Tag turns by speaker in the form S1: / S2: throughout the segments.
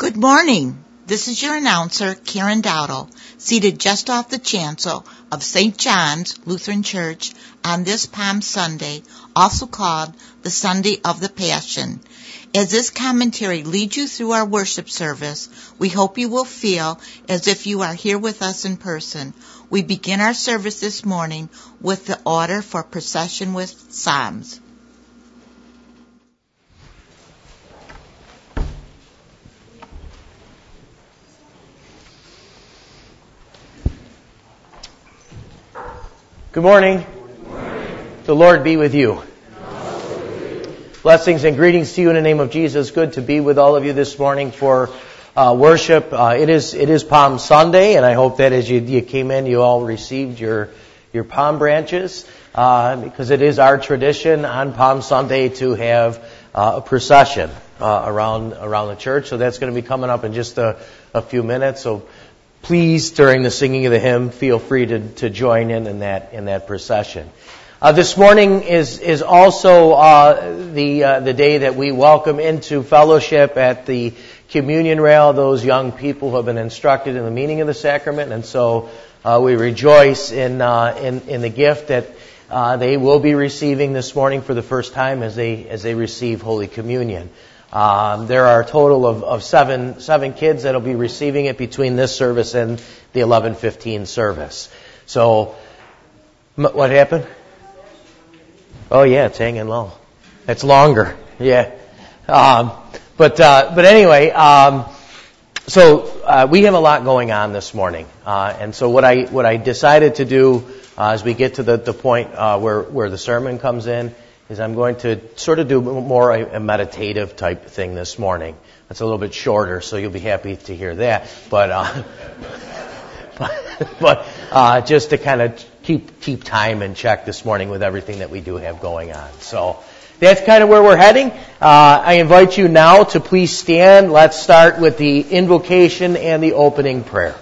S1: Good morning. This is your announcer, Karen Dowdle, seated just off the chancel of St. John's Lutheran Church on this Palm Sunday, also called the Sunday of the Passion. As this commentary leads you through our worship service, we hope you will feel as if you are here with us in person. We begin our service this morning with the order for procession with Psalms.
S2: Good morning.
S3: Good morning.
S2: The Lord be with you. Blessings and greetings to you in the name of Jesus. Good to be with all of you this morning for worship. It is Palm Sunday, and I hope that as you came in, you all received your palm branches, because it is our tradition on Palm Sunday to have a procession around the church. So that's going to be coming up in just a few minutes. So please, during the singing of the hymn, feel free to join in that procession. This morning is also the day that we welcome into fellowship at the communion rail those young people who have been instructed in the meaning of the sacrament, and so we rejoice in the gift that they will be receiving this morning for the first time as they receive Holy Communion. There are a total of seven kids that will be receiving it between this service and the 11:15 service. So, what happened? Oh yeah, it's hanging low. It's longer. Yeah. But anyway, so we have a lot going on this morning, and so what I decided to do as we get to the point where the sermon comes in is I'm going to sort of do more a meditative type thing this morning. It's a little bit shorter, so you'll be happy to hear that. But just to kind of keep time in check this morning with everything that we do have going on. So that's kind of where we're heading. I invite you now to please stand. Let's start with the invocation and the opening prayer.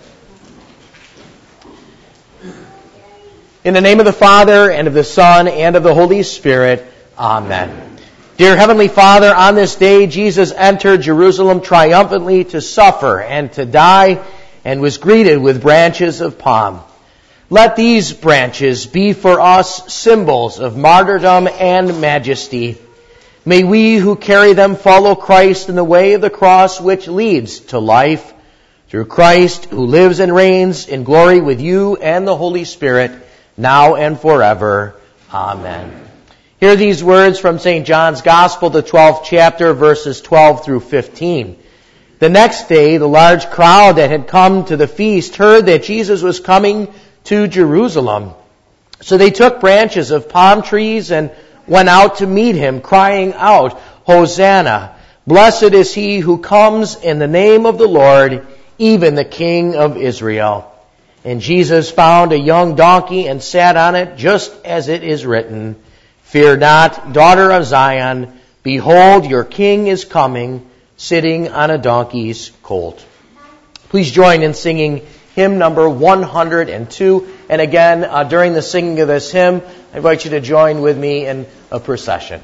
S2: In the name of the Father, and of the Son, and of the Holy Spirit, Amen. Dear Heavenly Father, on this day, Jesus entered Jerusalem triumphantly to suffer and to die, and was greeted with branches of palm. Let these branches be for us symbols of martyrdom and majesty. May we who carry them follow Christ in the way of the cross which leads to life. Through Christ, who lives and reigns in glory with you and the Holy Spirit, now and forever. Amen. Hear these words from St. John's Gospel, the 12th chapter, verses 12 through 15. The next day, the large crowd that had come to the feast heard that Jesus was coming to Jerusalem. So they took branches of palm trees and went out to meet him, crying out, Hosanna! Blessed is he who comes in the name of the Lord, even the King of Israel. And Jesus found a young donkey and sat on it, just as it is written, Fear not, daughter of Zion, behold, your king is coming, sitting on a donkey's colt. Please join in singing hymn number 102. And again, during the singing of this hymn, I invite you to join with me in a procession.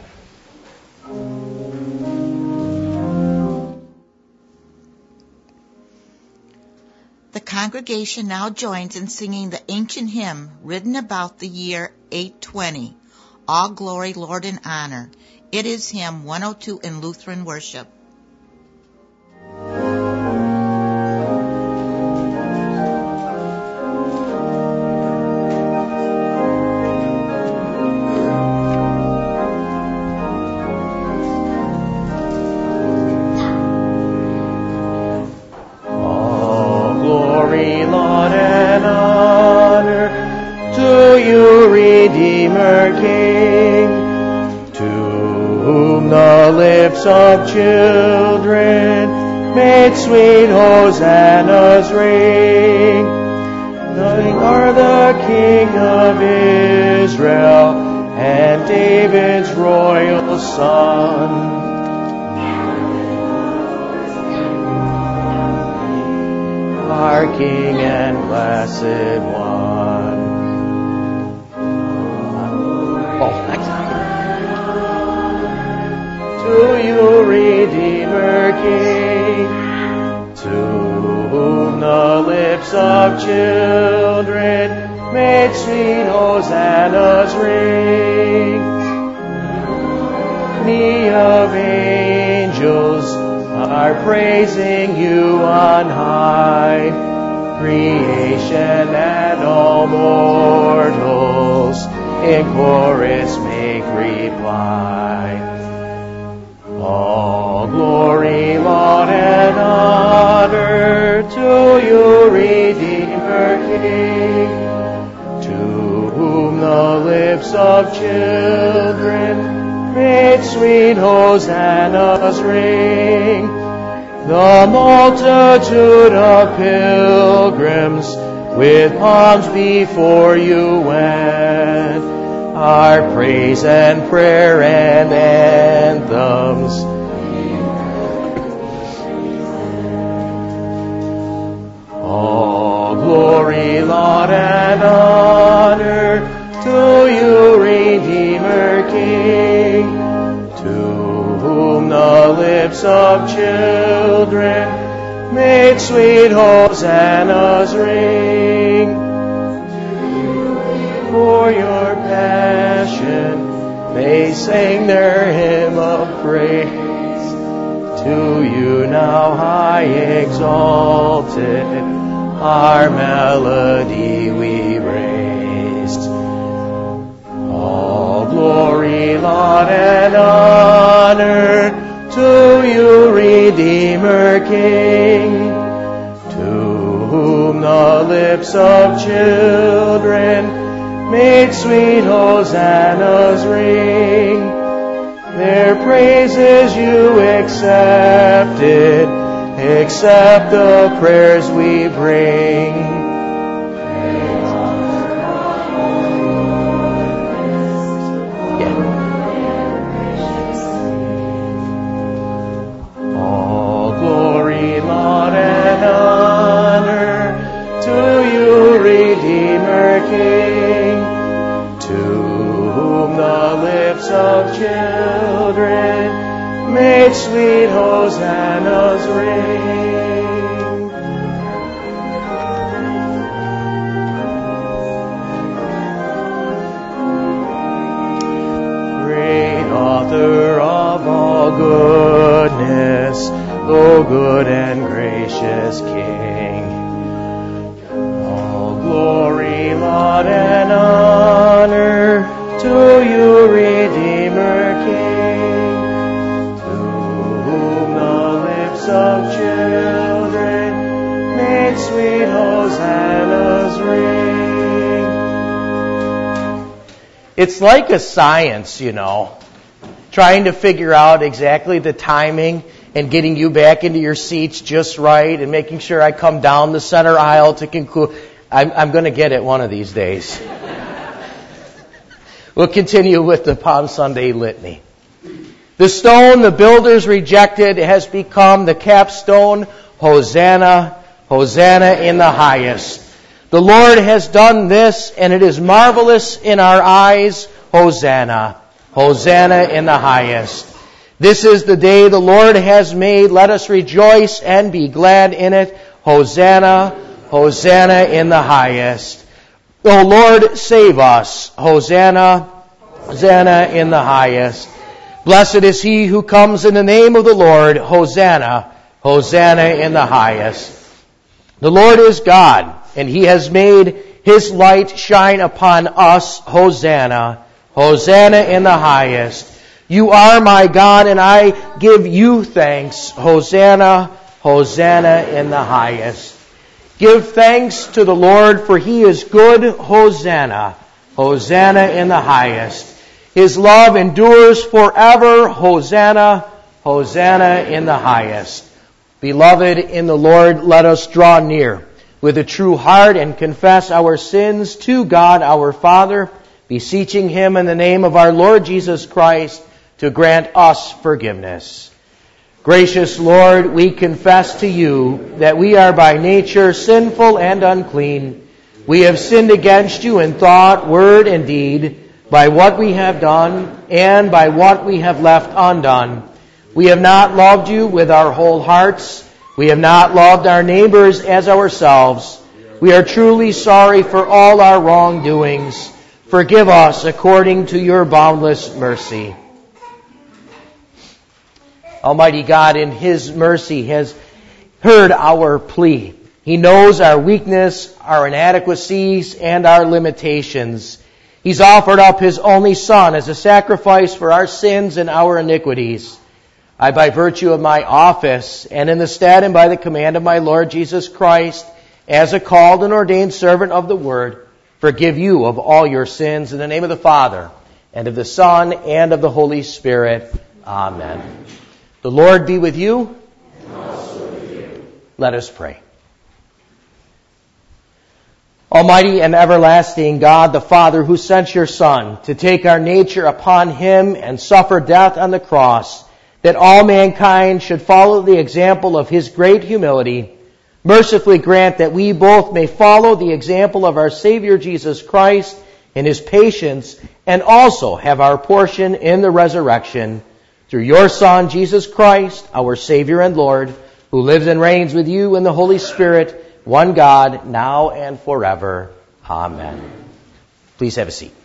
S1: The congregation now joins in singing the ancient hymn written about the year 820, All Glory, Lord, and Honor. It is hymn 102 in Lutheran worship.
S2: Of children made sweet hosannas ring. Thine are the King of Israel and David's royal Son. Our King and Blessed One. Oh, next time. To you, Redeemer King, lips of children made sweet hosannas ring. Company of angels are praising you on high. Creation and all mortals in chorus make reply. All glory, laud, and honor to you, Redeemer King, to whom the lips of children made sweet hosannas ring. The multitude of pilgrims with palms before you went, our praise and prayer and anthems. All glory, laud, and honor to you, Redeemer King, to whom the lips of children made sweet hosannas ring. For your passion they sang their hymn of praise. To you now high exalted, our melody we raised. All glory, laud, and honor to you, Redeemer King, to whom the lips of children made sweet hosannas ring. Their praises you accepted, accept the prayers we bring. All glory, laud, and honor to you, Redeemer King, to whom the lips of children made sweet hosannas ring. Great author of all goodness, O good and gracious King, all glory, laud, and honor to you, Redeemer King, to whom the lips of children made sweet hosannas ring. It's like a science, you know, trying to figure out exactly the timing and getting you back into your seats just right and making sure I come down the center aisle to conclude. I'm going to get it one of these days. We'll continue with the Palm Sunday litany. The stone the builders rejected has become the capstone. Hosanna, Hosanna in the highest. The Lord has done this, and it is marvelous in our eyes. Hosanna, Hosanna in the highest. This is the day the Lord has made. Let us rejoice and be glad in it. Hosanna, Hosanna in the highest. O Lord, save us. Hosanna, Hosanna in the highest. Blessed is he who comes in the name of the Lord. Hosanna, Hosanna in the highest. The Lord is God, and he has made his light shine upon us. Hosanna, Hosanna in the highest. You are my God, and I give you thanks. Hosanna, Hosanna in the highest. Give thanks to the Lord, for he is good. Hosanna, Hosanna in the highest. His love endures forever. Hosanna, Hosanna in the highest. Beloved in the Lord, let us draw near with a true heart and confess our sins to God our Father, beseeching him in the name of our Lord Jesus Christ to grant us forgiveness. Gracious Lord, we confess to you that we are by nature sinful and unclean. We have sinned against you in thought, word, and deed, by what we have done and by what we have left undone. We have not loved you with our whole hearts. We have not loved our neighbors as ourselves. We are truly sorry for all our wrongdoings. Forgive us according to your boundless mercy. Almighty God, in His mercy, has heard our plea. He knows our weakness, our inadequacies, and our limitations. He's offered up His only Son as a sacrifice for our sins and our iniquities. I, by virtue of my office, and in the stead and by the command of my Lord Jesus Christ, as a called and ordained servant of the Word, forgive you of all your sins in the name of the Father, and of the Son, and of the Holy Spirit. Amen. The Lord be with you.
S3: And also with you.
S2: Let us pray. Almighty and everlasting God, the Father, who sent your Son to take our nature upon Him and suffer death on the cross, that all mankind should follow the example of His great humility, mercifully grant that we both may follow the example of our Savior Jesus Christ in His patience, and also have our portion in the resurrection. Through your Son, Jesus Christ, our Savior and Lord, who lives and reigns with you in the Holy Spirit, one God, now and forever. Amen. Please have a seat.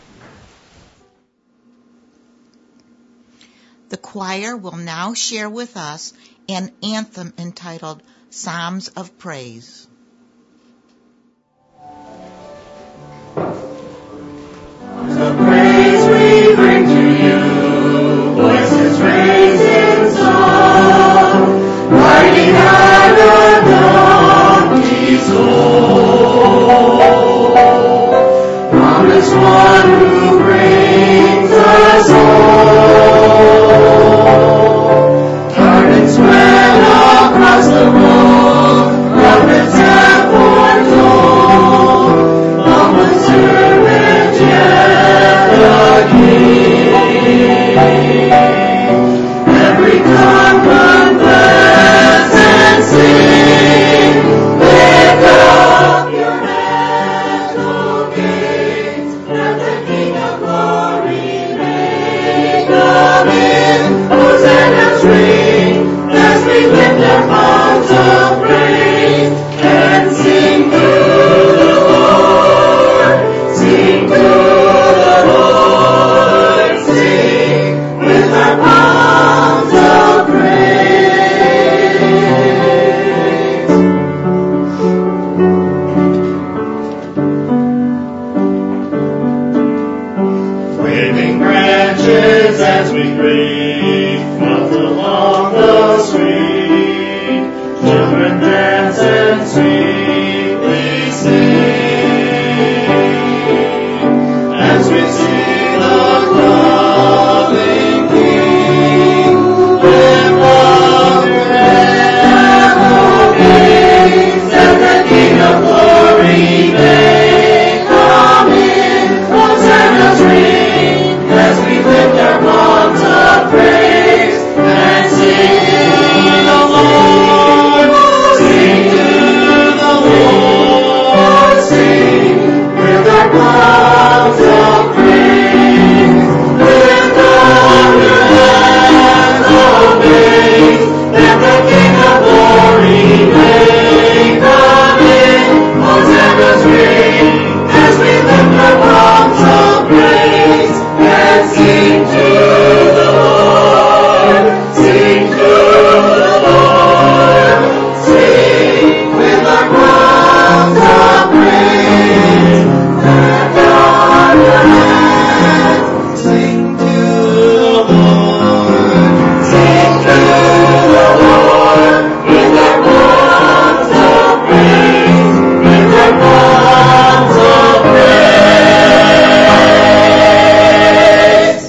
S1: The choir will now share with us an anthem entitled Psalms of Praise.
S3: The praise we bring to you, voices raised in song, riding out the donkey's soul. Promise one who brings us home. Gardens spread across the road, prophets have foretold, of the servant yet again. Every tongue confess and sing, lift up your heads, O gates, and the King of glory may come in. Hosanna's ring, as we lift our palms of praise and sing to the Lord, sing to the Lord, sing with our palms of praise. Waving branches as we greet, melt along the street. Children dance and sweetly sing, as we see the coming King. Lift up your head, O gates, and the King of glory may come in. Hosanna's ring, as we lift our palms of praise and sing to the Lord, sing to the Lord, sing with our palms of praise. Lift up your hands, O gates, that the King of glory may come in. Hosanna's ring, as we lift our palms of praise and sing to the Lord, sing to the Lord, sing with our palms of praise. Lift up your hands, sing to the Lord, sing to the Lord with our palms of praise, with our palms of praise.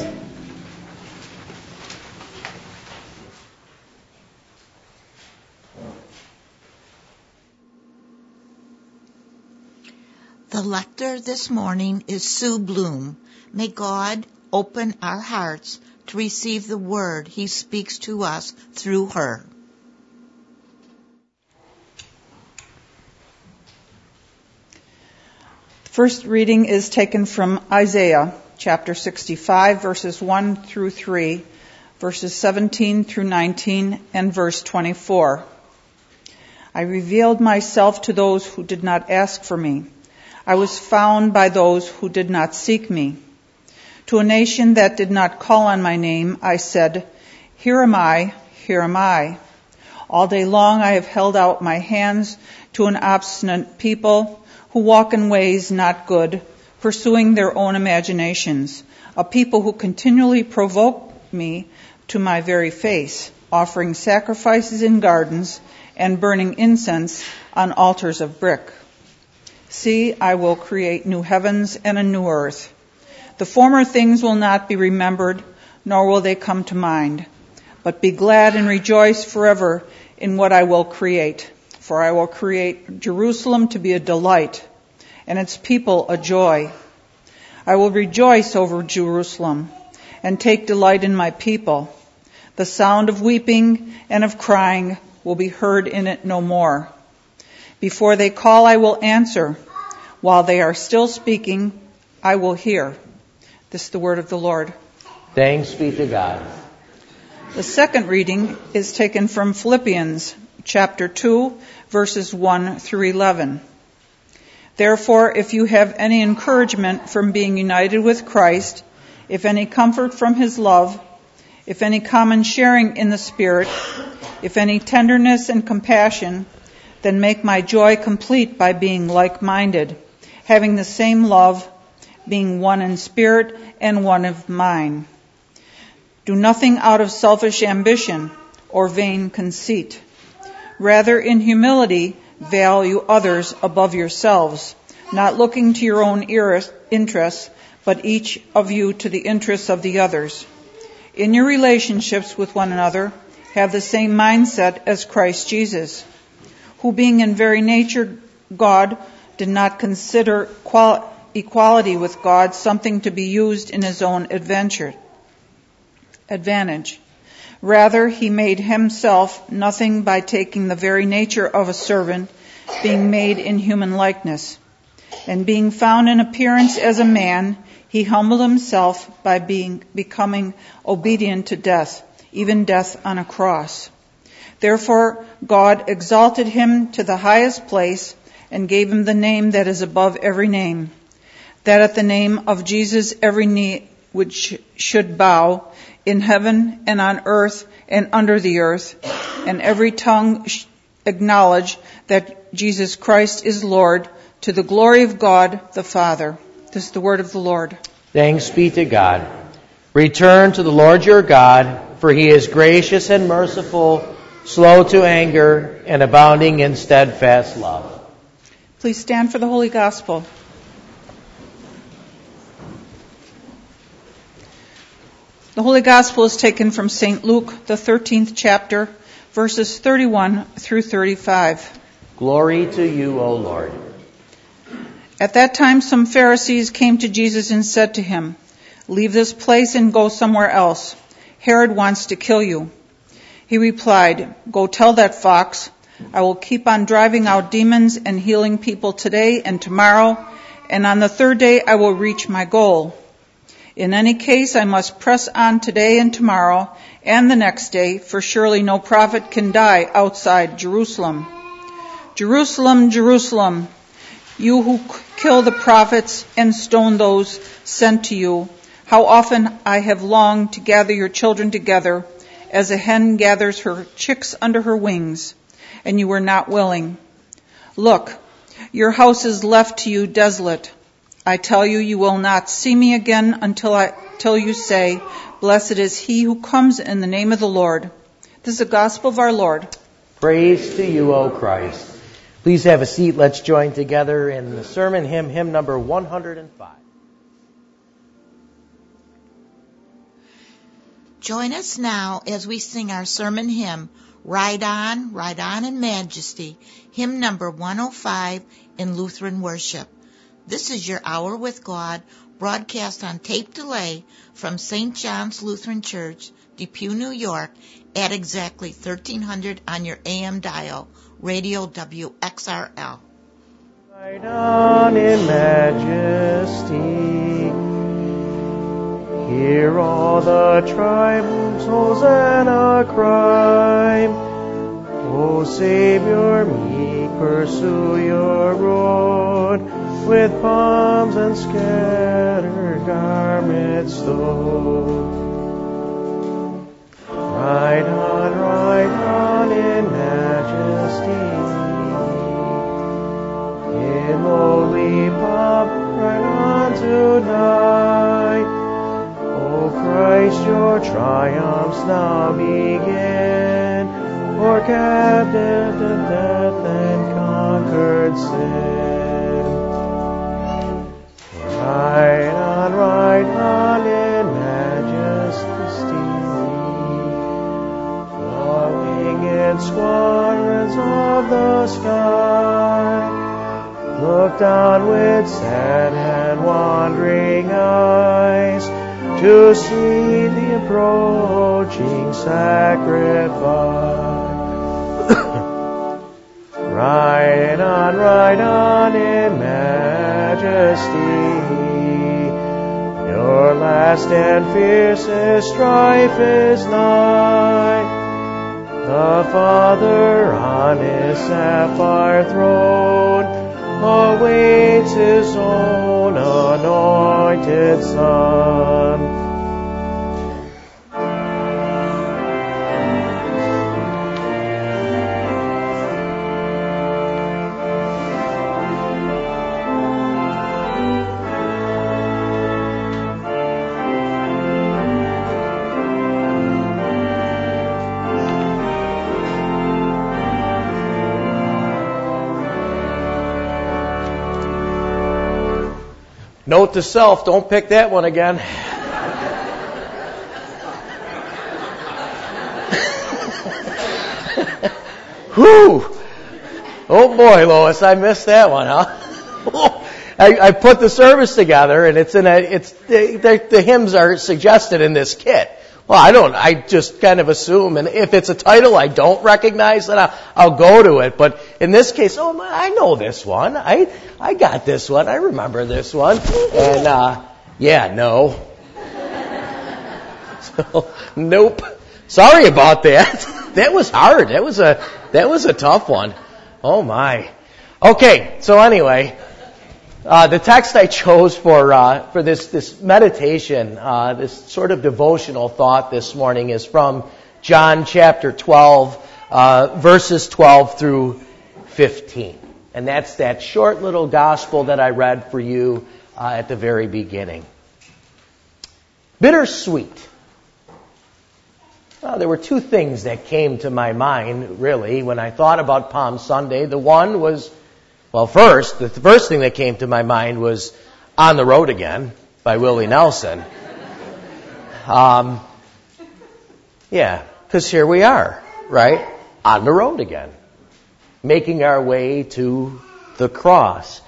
S1: The lector this morning is Sue Bloom. May God open our hearts to receive the word He speaks to us through her.
S4: The first reading is taken from Isaiah chapter 65, verses 1 through 3, verses 17 through 19, and verse 24. I revealed myself to those who did not ask for me. I was found by those who did not seek me. To a nation that did not call on my name, I said, Here am I, here am I. All day long I have held out my hands to an obstinate people who walk in ways not good, pursuing their own imaginations, a people who continually provoke me to my very face, offering sacrifices in gardens and burning incense on altars of brick. See, I will create new heavens and a new earth. The former things will not be remembered, nor will they come to mind. But be glad and rejoice forever in what I will create. For I will create Jerusalem to be a delight, and its people a joy. I will rejoice over Jerusalem, and take delight in my people. The sound of weeping and of crying will be heard in it no more. Before they call, I will answer. While they are still speaking, I will hear. This is the word of the Lord.
S2: Thanks be to God.
S4: The second reading is taken from Philippians chapter 2, verses 1 through 11. Therefore, if you have any encouragement from being united with Christ, if any comfort from his love, if any common sharing in the Spirit, if any tenderness and compassion, then make my joy complete by being like-minded, having the same love, being one in spirit and one of mind. Do nothing out of selfish ambition or vain conceit. Rather, in humility, value others above yourselves, not looking to your own interests, but each of you to the interests of the others. In your relationships with one another, have the same mindset as Christ Jesus, who being in very nature God, did not consider equality with God something to be used in his own advantage. Rather, he made himself nothing by taking the very nature of a servant, being made in human likeness. And being found in appearance as a man, he humbled himself by becoming obedient to death, even death on a cross. Therefore, God exalted him to the highest place and gave him the name that is above every name, that at the name of Jesus every knee which should bow in heaven and on earth and under the earth, and every tongue acknowledge that Jesus Christ is Lord, to the glory of God the Father. This is the word of the Lord.
S2: Thanks be to God. Return to the Lord your God, for he is gracious and merciful, slow to anger, and abounding in steadfast love.
S4: Please stand for the Holy Gospel. The Holy Gospel is taken from St. Luke, the 13th chapter, verses 31 through 35.
S2: Glory to you, O Lord.
S4: At that time some Pharisees came to Jesus and said to him, Leave this place and go somewhere else. Herod wants to kill you. He replied, Go tell that fox, I will keep on driving out demons and healing people today and tomorrow, and on the third day I will reach my goal. In any case, I must press on today and tomorrow and the next day, for surely no prophet can die outside Jerusalem. Jerusalem, Jerusalem, you who kill the prophets and stone those sent to you, how often I have longed to gather your children together, as a hen gathers her chicks under her wings, and you were not willing. Look, your house is left to you desolate. I tell you, you will not see me again until you say, Blessed is he who comes in the name of the Lord. This is the gospel of our Lord.
S2: Praise to you, O Christ. Please have a seat. Let's join together in the sermon hymn number 105.
S1: Join us now as we sing our sermon hymn, Ride On in Majesty, hymn number 105 in Lutheran worship. This is your Hour with God, broadcast on tape delay from St. John's Lutheran Church, Depew, New York, at exactly 1300 on your AM dial, Radio WXRL.
S2: Ride on in majesty, hear all the tribes, Hosanna cry. O Savior, meek, pursue your road with palms and scattered garments stowed. Ride on in majesty, in lowly pomp, right on tonight. O Christ, your triumphs now begin, for captive to death and conquered sin. Ride on in majesty, the winged squadrons of the sky. Look down with sad and wandering eyes to see the approaching sacrifice. Ride on in majesty. Your last and fiercest strife is nigh. The Father on his sapphire throne awaits his own anointed Son. Note to self, don't pick that one again. Whew! Oh boy, Lois, I missed that one, huh? I put the service together, and the hymns are suggested in this kit. Well, I just kind of assume, and if it's a title I don't recognize, then I'll go to it. But in this case, I know this one. I got this one. I remember this one. And, no. So, nope. Sorry about that. That was hard. That was a tough one. Oh my. Okay, so anyway, the text I chose for this meditation, this sort of devotional thought this morning is from John chapter 12, verses 12 through 15. And that's that short little gospel that I read for you at the very beginning. Bittersweet. Well, there were two things that came to my mind, really, when I thought about Palm Sunday. The one was, the first thing that came to my mind was On the Road Again by Willie Nelson. Because here we are, right? On the road again. Making our way to the cross.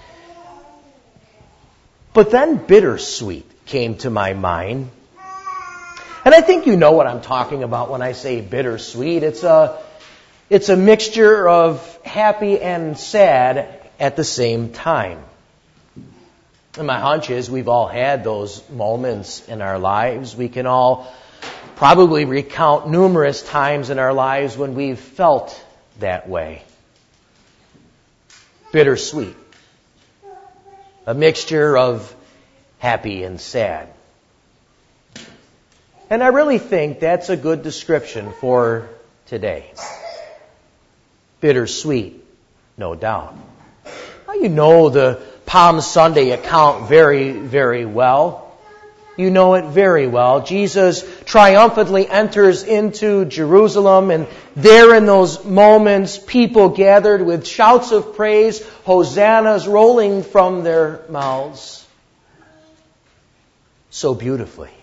S2: But then bittersweet came to my mind. And I think you know what I'm talking about when I say bittersweet. It's a mixture of happy and sad at the same time. And my hunch is we've all had those moments in our lives. We can all probably recount numerous times in our lives when we've felt that way. Bittersweet. A mixture of happy and sad. And I really think that's a good description for today. Bittersweet, no doubt. Now you know the Palm Sunday account very, very well. You know it very well. Jesus triumphantly enters into Jerusalem, and there in those moments, people gathered with shouts of praise, hosannas rolling from their mouths. So beautifully.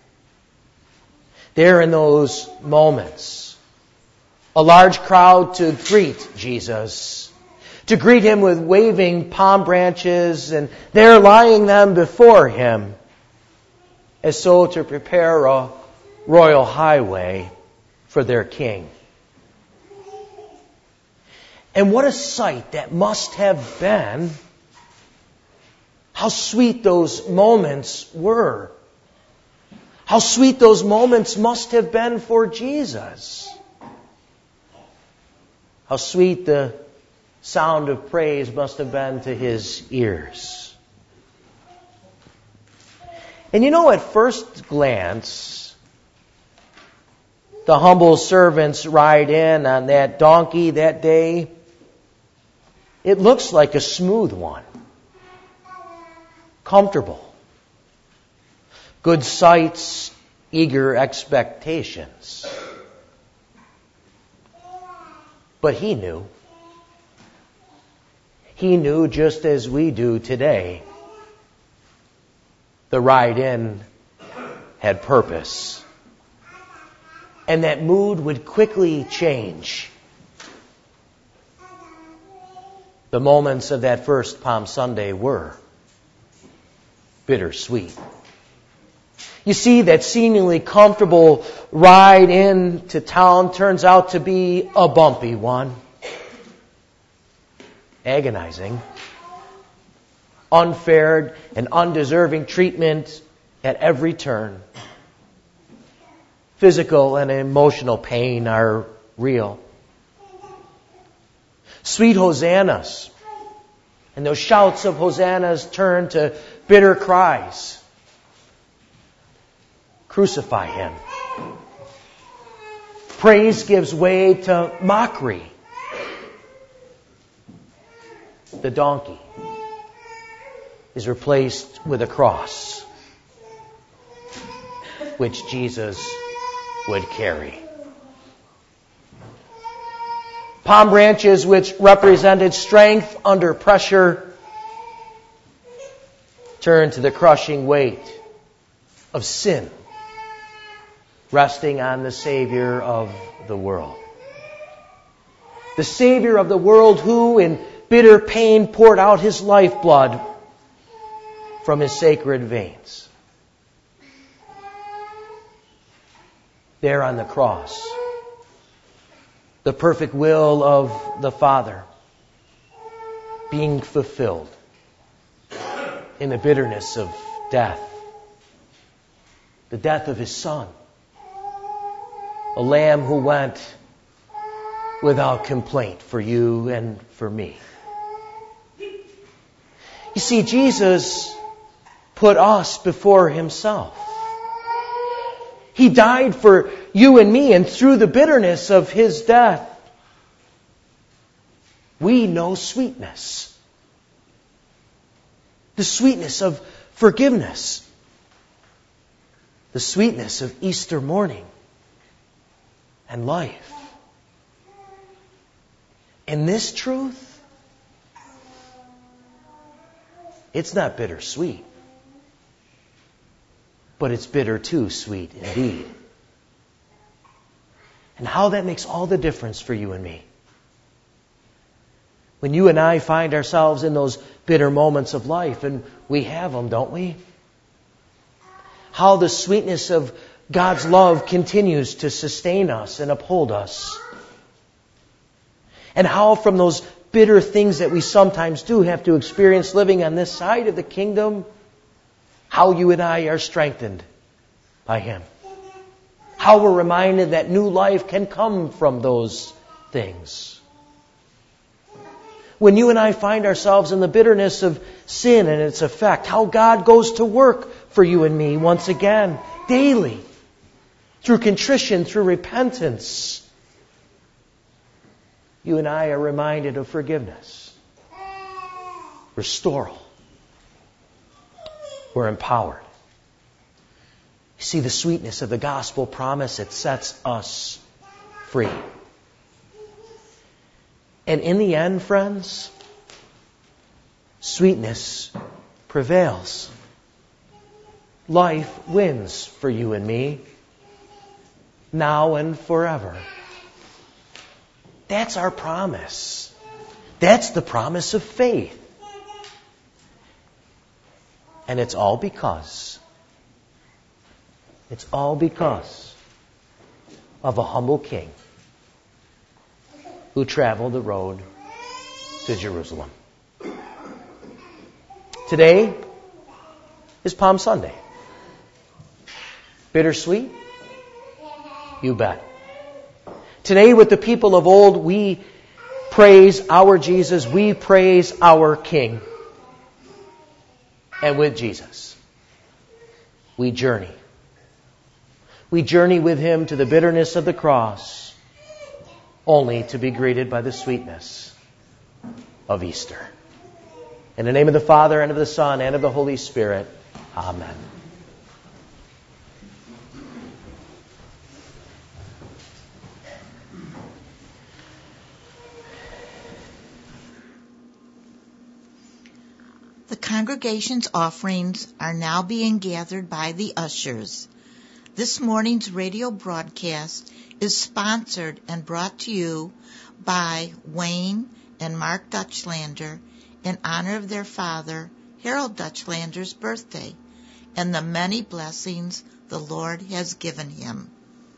S2: There in those moments, a large crowd to greet Jesus, to greet him with waving palm branches, and there lying them before him, as so to prepare a royal highway for their king. And what a sight that must have been. How sweet those moments were. How sweet those moments must have been for Jesus. How sweet the sound of praise must have been to his ears. And you know, at first glance, the humble servants ride in on that donkey that day. It looks like a smooth one. Comfortable. Good sights, eager expectations. But he knew. He knew just as we do today. The ride in had purpose. And that mood would quickly change. The moments of that first Palm Sunday were bittersweet. You see, that seemingly comfortable ride into town turns out to be a bumpy one. Agonizing. Unfair and undeserving treatment at every turn. Physical and emotional pain are real. Sweet hosannas. And those shouts of hosannas turn to bitter cries. Crucify him. Praise gives way to mockery. The donkey is replaced with a cross, which Jesus would carry. Palm branches, which represented strength under pressure, turned to the crushing weight of sin, resting on the Savior of the world. The Savior of the world who, in bitter pain, poured out his lifeblood from his sacred veins. There on the cross, the perfect will of the Father being fulfilled in the bitterness of death. The death of his Son. A lamb who went without complaint for you and for me. You see, Jesus put us before himself. He died for you and me, and through the bitterness of his death, we know sweetness. The sweetness of forgiveness. The sweetness of Easter morning and life. And this truth, it's not bittersweet, but it's bitter too sweet indeed. And how that makes all the difference for you and me. When you and I find ourselves in those bitter moments of life, and we have them, don't we? How the sweetness of God's love continues to sustain us and uphold us. And how from those bitter things that we sometimes do have to experience living on this side of the kingdom, how you and I are strengthened by him. How we're reminded that new life can come from those things. When you and I find ourselves in the bitterness of sin and its effect, how God goes to work for you and me once again, daily, through contrition, through repentance. You and I are reminded of forgiveness, restoral. We're empowered. You see, the sweetness of the gospel promise, it sets us free. And in the end, friends, sweetness prevails. Life wins for you and me, now and forever. That's our promise. That's the promise of faith. And it's all because of a humble king who traveled the road to Jerusalem. Today is Palm Sunday. Bittersweet? You bet. Today, with the people of old, we praise our Jesus. We praise our King. And with Jesus, we journey. We journey with Him to the bitterness of the cross, only to be greeted by the sweetness of Easter. In the name of the Father, and of the Son, and of the Holy Spirit. Amen.
S1: The congregation's offerings are now being gathered by the ushers. This morning's radio broadcast is sponsored and brought to you by Wayne and Mark Dutchlander in honor of their father, Harold Dutchlander's birthday, and the many blessings the Lord has given him.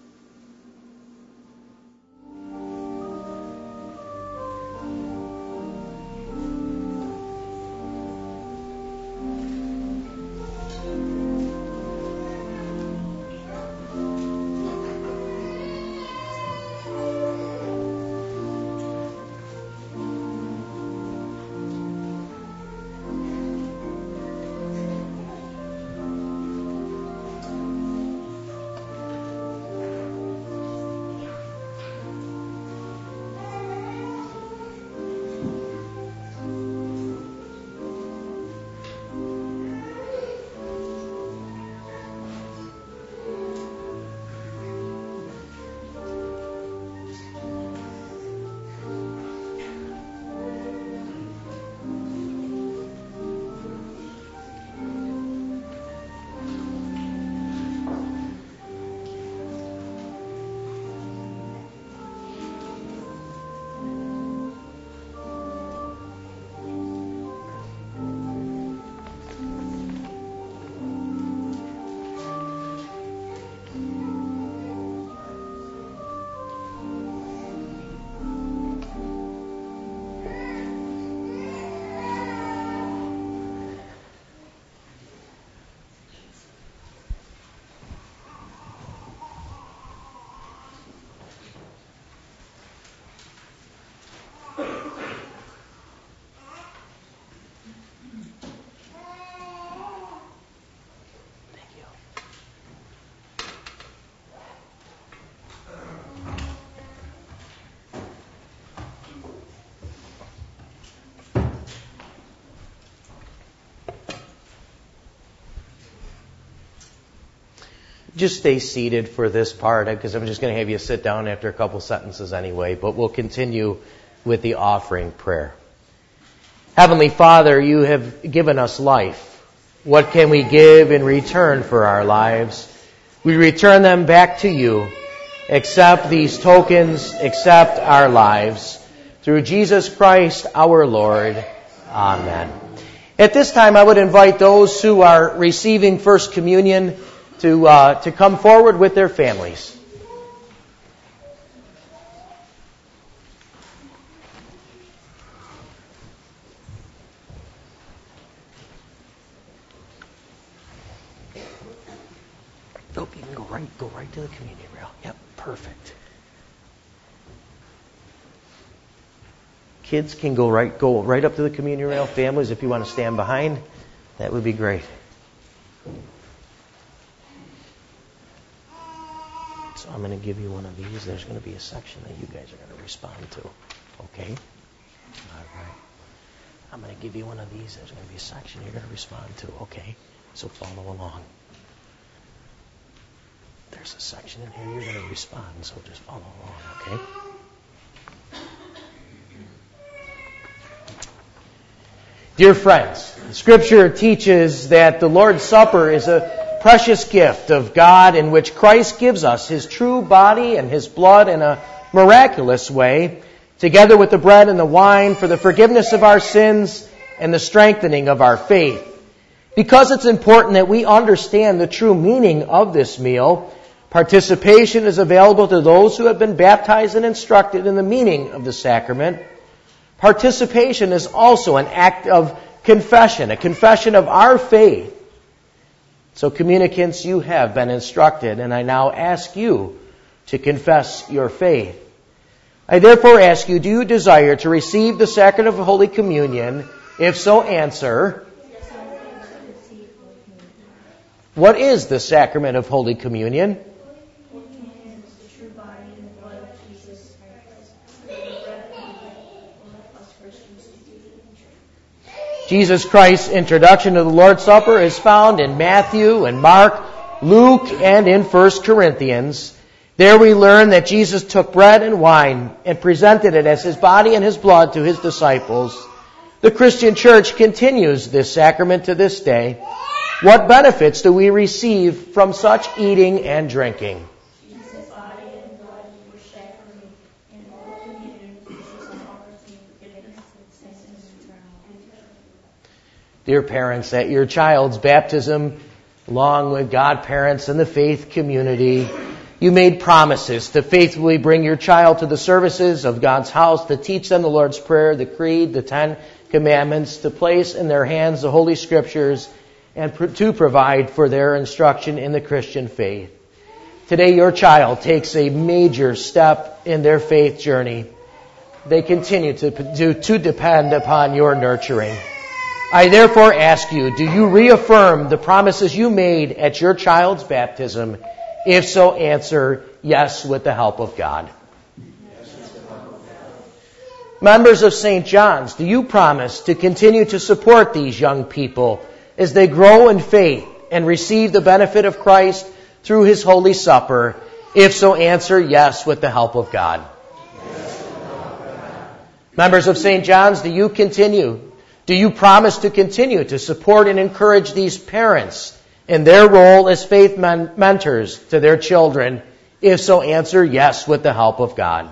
S2: Just stay seated for this part, because I'm just going to have you sit down after a couple sentences anyway, but we'll continue with the offering prayer. Heavenly Father, you have given us life. What can we give in return for our lives? We return them back to you. Accept these tokens, accept our lives. Through Jesus Christ our Lord. Amen. At this time, I would invite those who are receiving First Communion to come forward with their families. Nope, you can go right to the communion rail. Yep, perfect. Kids can go right up to the communion rail. Families, if you want to stand behind, that would be great. So I'm going to give you one of these. There's going to be a section that you guys are going to respond to. Okay? All right. I'm going to give you one of these. There's going to be a section you're going to respond to. Okay? So follow along. There's a section in here you're going to respond, so just follow along, okay? Dear friends, Scripture teaches that the Lord's Supper is a precious gift of God in which Christ gives us His true body and His blood in a miraculous way, together with the bread and the wine for the forgiveness of our sins and the strengthening of our faith. Because it's important that we understand the true meaning of this meal, participation is available to those who have been baptized and instructed in the meaning of the sacrament. Participation is also an act of confession, a confession of our faith. So communicants, you have been instructed, and I now ask you to confess your faith. I therefore ask you, do you desire to receive the sacrament of Holy Communion? If so, answer. What is the sacrament of Holy Communion? Jesus Christ's introduction to the Lord's Supper is found in Matthew and Mark, Luke, and in 1 Corinthians. There we learn that Jesus took bread and wine and presented it as his body and his blood to his disciples. The Christian church continues this sacrament to this day. What benefits do we receive from such eating and drinking? Dear parents, at your child's baptism, along with godparents and the faith community, you made promises to faithfully bring your child to the services of God's house, to teach them the Lord's Prayer, the Creed, the 10 Commandments, to place in their hands the Holy Scriptures, and to provide for their instruction in the Christian faith. Today, your child takes a major step in their faith journey. They continue to depend upon your nurturing. I therefore ask you, do you reaffirm the promises you made at your child's baptism? If so, answer yes with the help of God. Members of St. John's, do you promise to continue to support these young people as they grow in faith and receive the benefit of Christ through his Holy Supper? If so, answer yes with the help of God. Members of St. John's, do you promise to continue to support and encourage these parents in their role as faith mentors to their children? If so, answer yes with the help of God.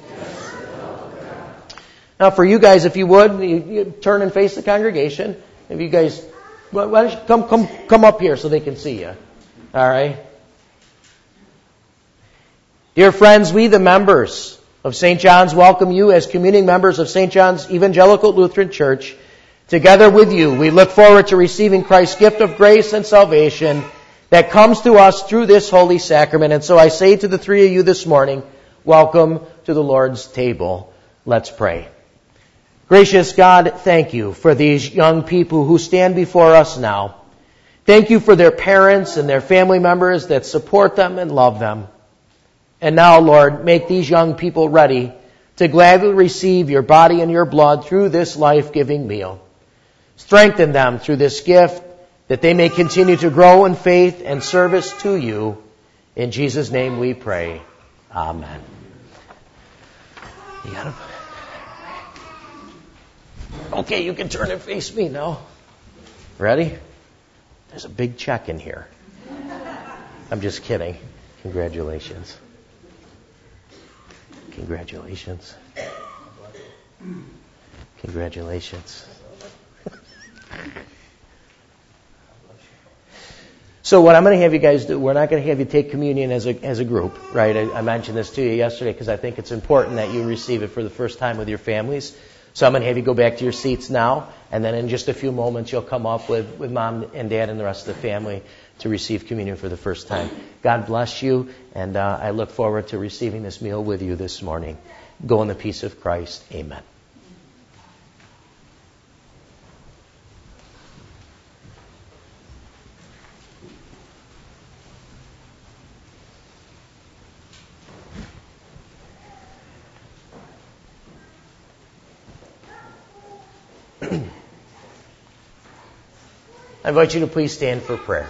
S2: Now for you guys, if you would, you turn and face the congregation. If you guys, why don't you come up here so they can see you. All right? Dear friends, we the members of St. John's welcome you as communing members of St. John's Evangelical Lutheran Church. Together with you, we look forward to receiving Christ's gift of grace and salvation that comes to us through this holy sacrament. And so I say to the three of you this morning, welcome to the Lord's table. Let's pray. Gracious God, thank you for these young people who stand before us now. Thank you for their parents and their family members that support them and love them. And now, Lord, make these young people ready to gladly receive your body and your blood through this life-giving meal. Strengthen them through this gift that they may continue to grow in faith and service to you. In Jesus' name we pray. Amen. You got him? Okay, you can turn and face me now. Ready? There's a big check in here. I'm just kidding. Congratulations. Congratulations. Congratulations. So what I'm going to have you guys do, we're not going to have you take communion as a group, right? I mentioned this to you yesterday because I think it's important that you receive it for the first time with your families. So I'm going to have you go back to your seats now, and then in just a few moments you'll come up with Mom and Dad and the rest of the family to receive communion for the first time. God bless you, and I look forward to receiving this meal with you this morning. Go in the peace of Christ. Amen. I invite you to please stand for prayer.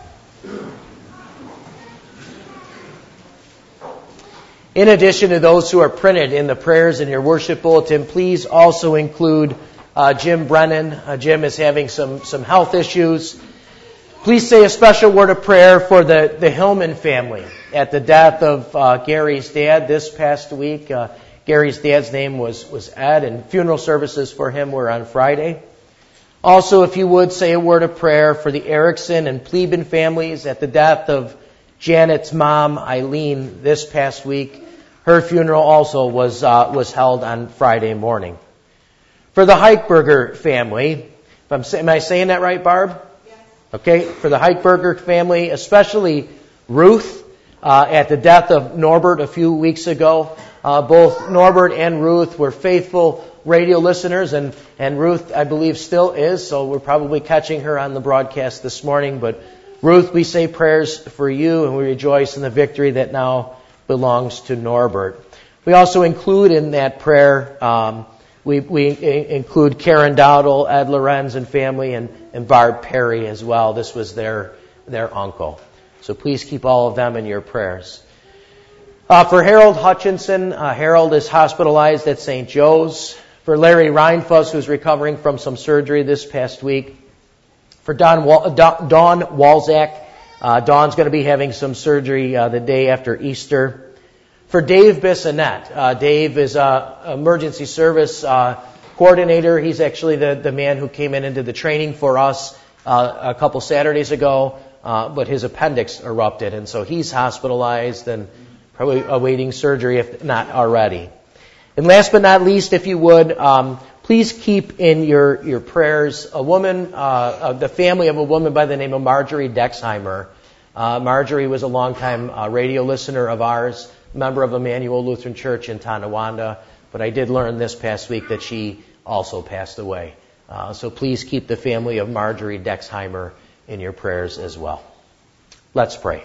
S2: In addition to those who are printed in the prayers in your worship bulletin, please also include Jim Brennan. Jim is having some health issues. Please say a special word of prayer for the Hillman family at the death of Gary's dad this past week. Gary's dad's name was Ed, and funeral services for him were on Friday. Also, if you would, say a word of prayer for the Erickson and Pleben families at the death of Janet's mom, Eileen, this past week. Her funeral also was held on Friday morning. For the Heichberger family, am I saying that right, Barb? Yes. Okay, for the Heichberger family, especially Ruth, at the death of Norbert a few weeks ago, Both Norbert and Ruth were faithful radio listeners, and Ruth, I believe, still is, so we're probably catching her on the broadcast this morning. But Ruth, we say prayers for you, and we rejoice in the victory that now belongs to Norbert. We also include in that prayer, we include Karen Dowdle, Ed Lorenz and family, and Barb Perry as well. This was their uncle. So please keep all of them in your prayers. For Harold Hutchinson, Harold is hospitalized at St. Joe's. For Larry Reinfuss, who's recovering from some surgery this past week. For Dawn Walzak, Dawn's going to be having some surgery the day after Easter. For Dave Bissonette, Dave is an emergency service coordinator. He's actually the man who came into the training for us a couple Saturdays ago, but his appendix erupted, and so he's hospitalized and probably awaiting surgery, if not already. And last but not least, if you would, please keep in your prayers a woman, the family of a woman by the name of Marjorie Dexheimer. Marjorie was a longtime radio listener of ours, member of Emmanuel Lutheran Church in Tonawanda, but I did learn this past week that she also passed away. So please keep the family of Marjorie Dexheimer in your prayers as well. Let's pray.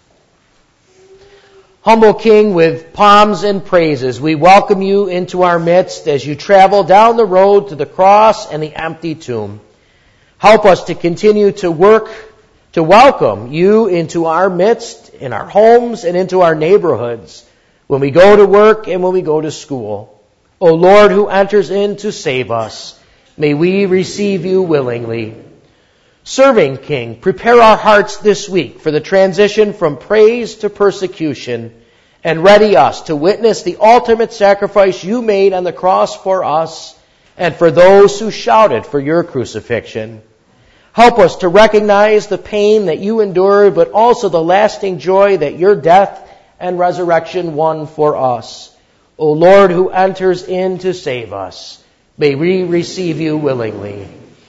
S2: Humble King, with palms and praises, we welcome you into our midst as you travel down the road to the cross and the empty tomb. Help us to continue to work to welcome you into our midst, in our homes and into our neighborhoods, when we go to work and when we go to school. O Lord, who enters in to save us, may we receive you willingly. Serving King, prepare our hearts this week for the transition from praise to persecution, and ready us to witness the ultimate sacrifice you made on the cross for us and for those who shouted for your crucifixion. Help us to recognize the pain that you endured, but also the lasting joy that your death and resurrection won for us. O Lord, who enters in to save us, may we receive you willingly.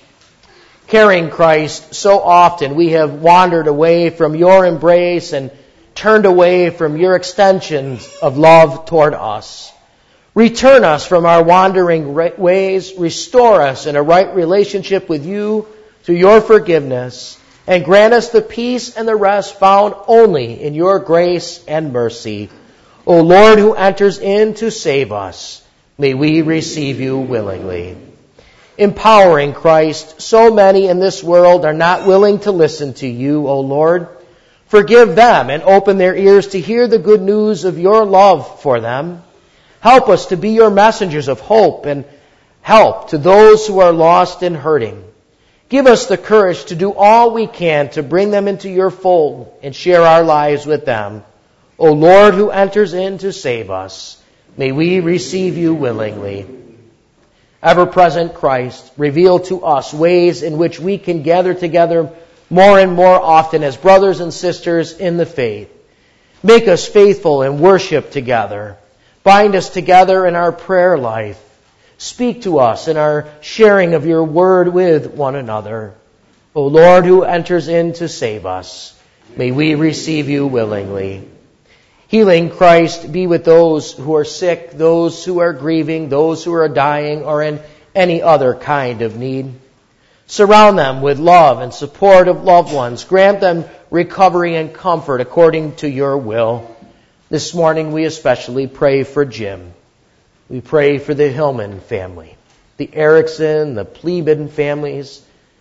S2: Caring Christ, so often we have wandered away from your embrace and turned away from your extensions of love toward us. Return us from our wandering ways, restore us in a right relationship with you through your forgiveness, and grant us the peace and the rest found only in your grace and mercy. O Lord, who enters in to save us, may we receive you willingly. Empowering Christ, so many in this world are not willing to listen to you, O Lord. Forgive them and open their ears to hear the good news of your love for them. Help us to be your messengers of hope and help to those who are lost and hurting. Give us the courage to do all we can to bring them into your fold and share our lives with them. O Lord, who enters in to save us, may we receive you willingly. Ever-present Christ, reveal to us ways in which we can gather together more and more often as brothers and sisters in the faith. Make us faithful in worship together. Bind us together in our prayer life. Speak to us in our sharing of your word with one another. O Lord, who enters in to save us, may we receive you willingly. Healing Christ, be with those who are sick, those who are grieving, those who are dying, or in any other kind of need. Surround them with love and support of loved ones. Grant them recovery and comfort according to your will. This morning we especially pray for Jim. We pray for the Hillman family, the Erickson, the Pleben families.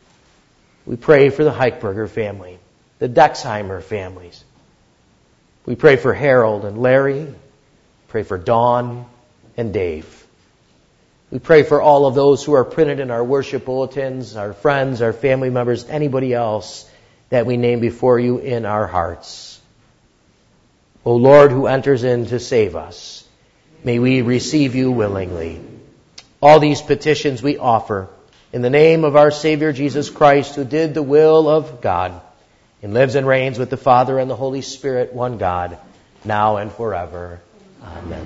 S2: We pray for the Heichberger family, the Dexheimer families. We pray for Harold and Larry. Pray for Dawn and Dave. We pray for all of those who are printed in our worship bulletins, our friends, our family members, anybody else that we name before you in our hearts. O Lord, who enters in to save us, may we receive you willingly. All these petitions we offer in the name of our Savior Jesus Christ, who did the will of God and lives and reigns with the Father and the Holy Spirit, one God, now and forever. Amen.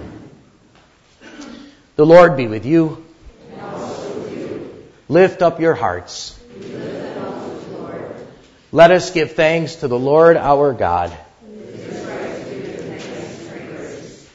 S2: The Lord be with you.
S3: And also with you.
S2: Lift up your hearts.
S3: We lift them up to the Lord.
S2: Let us give thanks to the Lord our God.
S3: It is right to give thanks and praise.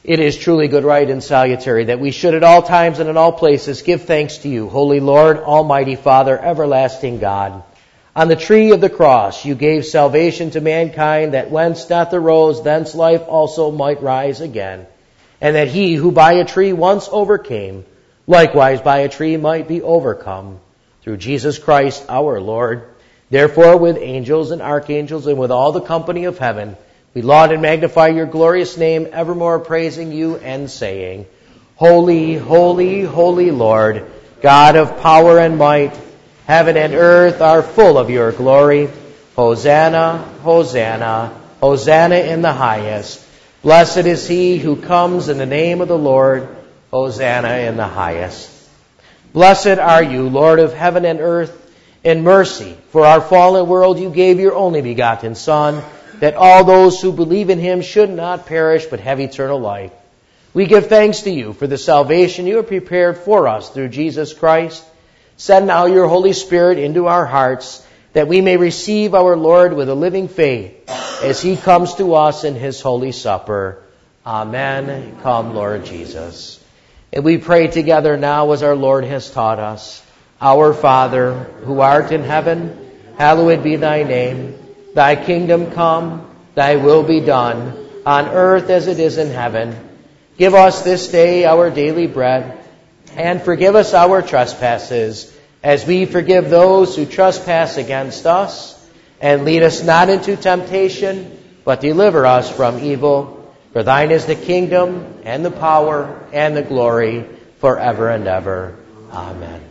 S2: It is truly good, right, and salutary that we should at all times and in all places give thanks to you, Holy Lord, Almighty Father, everlasting God. On the tree of the cross you gave salvation to mankind, that whence death arose, thence life also might rise again, and that he who by a tree once overcame, likewise by a tree might be overcome, through Jesus Christ our Lord. Therefore with angels and archangels and with all the company of heaven, we laud and magnify your glorious name, evermore praising you and saying, Holy, holy, holy Lord, God of power and might, heaven and earth are full of your glory. Hosanna, Hosanna, Hosanna in the highest. Blessed is he who comes in the name of the Lord. Hosanna in the highest. Blessed are you, Lord of heaven and earth. In mercy for our fallen world you gave your only begotten Son, that all those who believe in him should not perish but have eternal life. We give thanks to you for the salvation you have prepared for us through Jesus Christ. Send now your Holy Spirit into our hearts, that we may receive our Lord with a living faith as he comes to us in his holy supper. Amen. Come, Lord Jesus. And we pray together now as our Lord has taught us. Our Father, who art in heaven, hallowed be thy name. Thy kingdom come, thy will be done, on earth as it is in heaven. Give us this day our daily bread, and forgive us our trespasses, as we forgive those who trespass against us. And lead us not into temptation, but deliver us from evil. For thine is the kingdom, and the power, and the glory, forever and ever. Amen.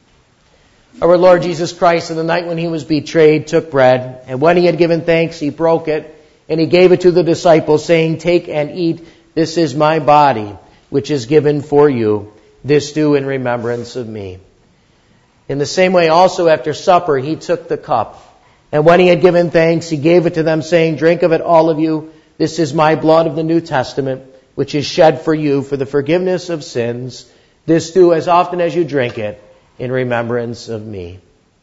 S2: Our Lord Jesus Christ, in the night when he was betrayed, took bread, and when he had given thanks, he broke it, and he gave it to the disciples, saying, Take and eat, this is my body, which is given for you. This do in remembrance of me. In the same way also after supper, he took the cup, and when he had given thanks, he gave it to them, saying, Drink of it, all of you. This is my blood of the New Testament, which is shed for you for the forgiveness of sins. This do as often as you drink it, in remembrance of me.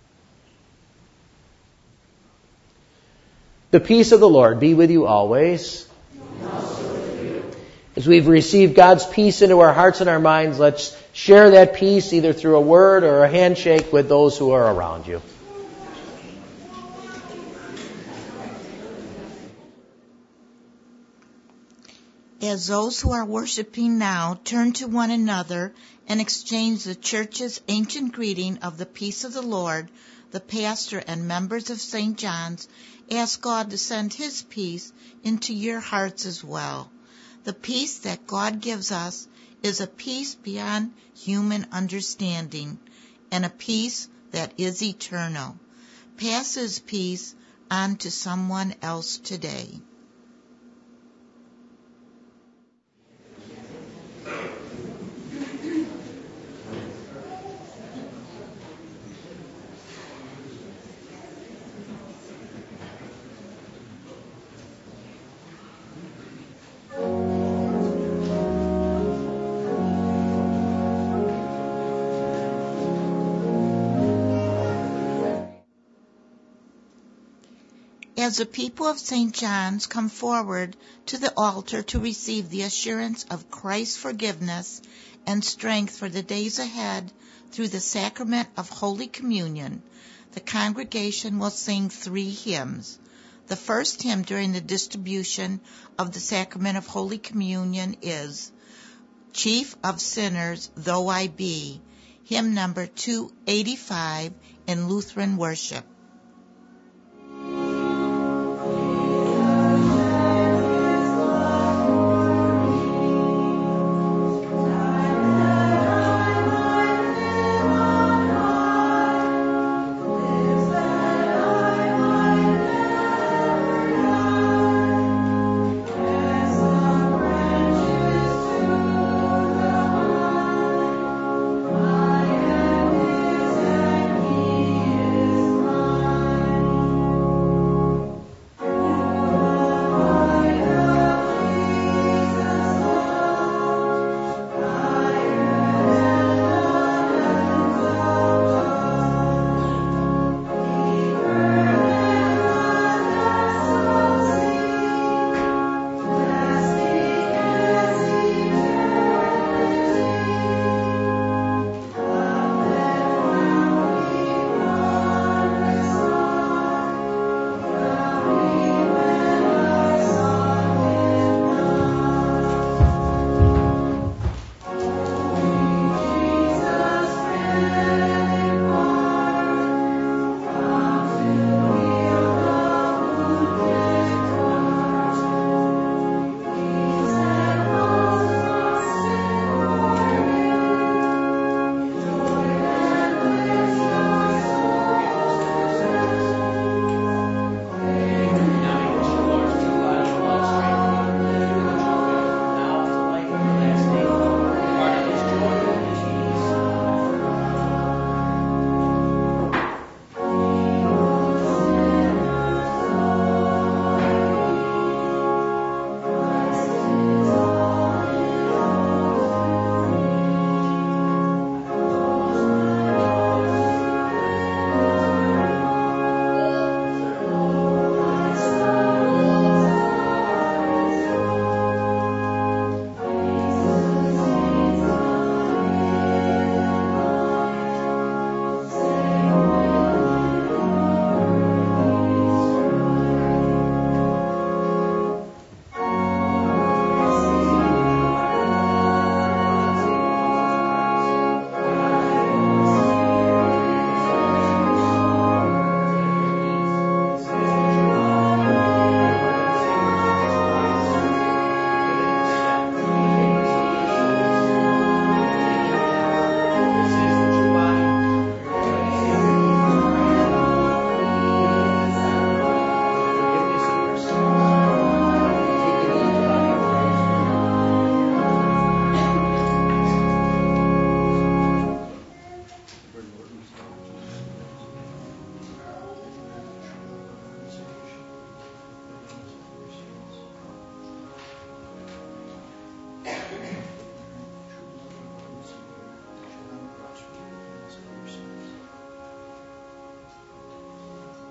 S2: The peace of the Lord be with you always.
S3: And also with you.
S2: As we've received God's peace into our hearts and our minds, let's share that peace either through a word or a handshake with those who are around you.
S1: As those who are worshiping now turn to one another and exchange the church's ancient greeting of the peace of the Lord, the pastor and members of St. John's ask God to send his peace into your hearts as well. The peace that God gives us is a peace beyond human understanding and a peace that is eternal. Pass his peace on to someone else today. As the people of St. John's come forward to the altar to receive the assurance of Christ's forgiveness and strength for the days ahead through the sacrament of Holy Communion, the congregation will sing 3 hymns. The first hymn during the distribution of the sacrament of Holy Communion is Chief of Sinners Though I Be, hymn number 285 in Lutheran worship.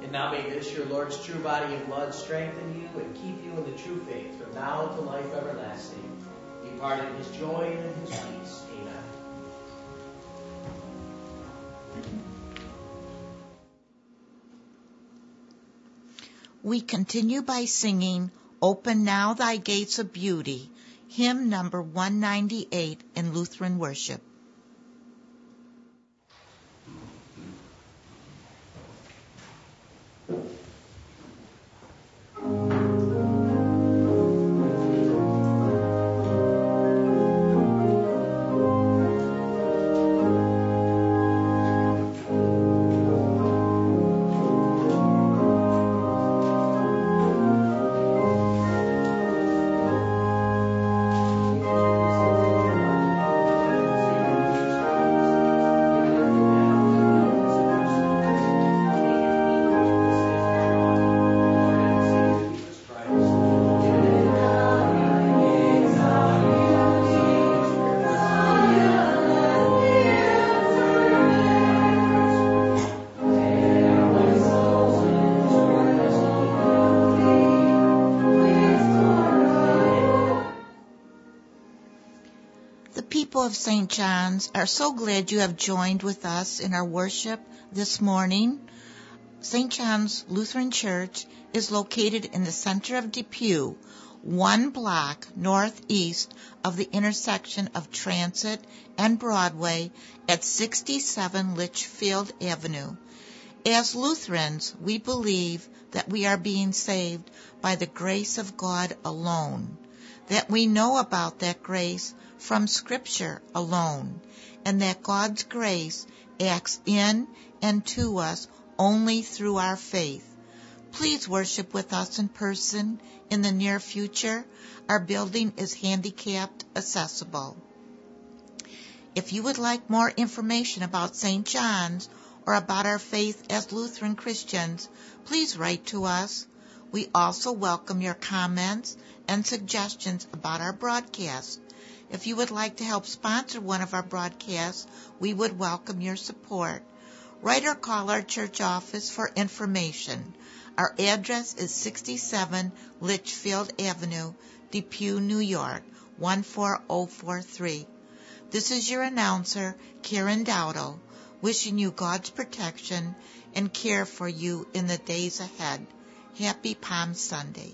S2: And now may this, your Lord's true body and blood, strengthen you and keep you in the true faith from now to life everlasting. Depart in his joy and in his peace. Amen.
S1: We continue by singing, Open Now Thy Gates of Beauty, hymn number 198 in Lutheran worship. Of St. John's are so glad you have joined with us in our worship this morning. St. John's Lutheran Church is located in the center of Depew, 1 block northeast of the intersection of Transit and Broadway at 67 Litchfield Avenue. As Lutherans, we believe that we are being saved by the grace of God alone, that we know about that grace from Scripture alone, and that God's grace acts in and to us only through our faith. Please worship with us in person in the near future. Our building is handicapped accessible. If you would like more information about St. John's or about our faith as Lutheran Christians, please write to us. We also welcome your comments and suggestions about our broadcast. If you would like to help sponsor one of our broadcasts, we would welcome your support. Write or call our church office for information. Our address is 67 Litchfield Avenue, Depew, New York, 14043. This is your announcer, Karen Dowdle, wishing you God's protection and care for you in the days ahead. Happy Palm Sunday.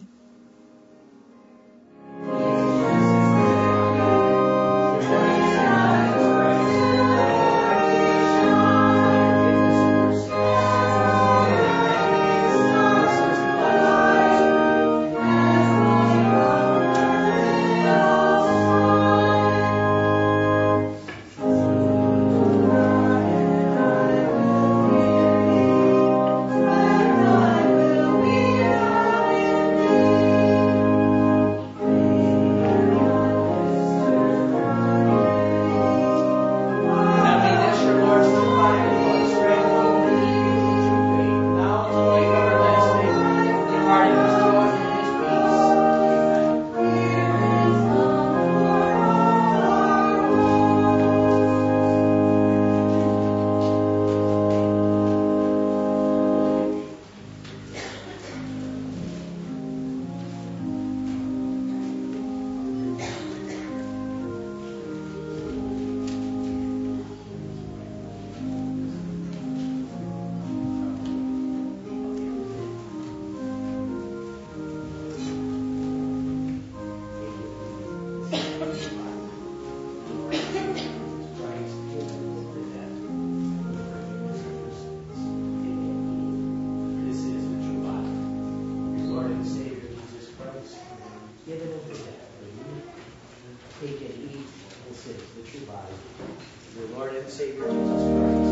S2: Take and eat. This is the true body of your Lord and Savior Jesus Christ.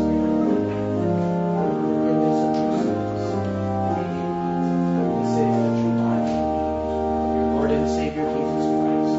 S2: Forgiveness of your sins. Take and eat. This is the true body of your Lord and Savior Jesus Christ.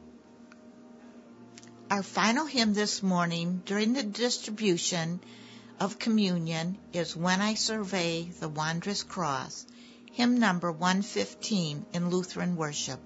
S1: Our final hymn this morning during the distribution of communion is When I Survey the Wondrous Cross, hymn number 115 in Lutheran worship.